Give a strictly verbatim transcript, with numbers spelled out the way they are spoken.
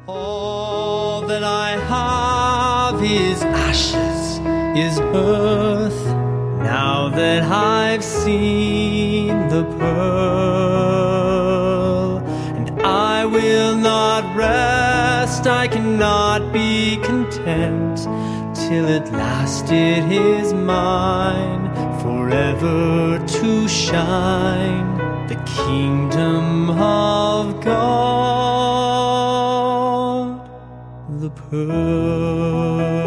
All that I have is ashes, is earth. Now that I've seen the pearl, and I will not rest, I cannot be content, till at last it is mine, forever to shine, the kingdom of God, the pearl.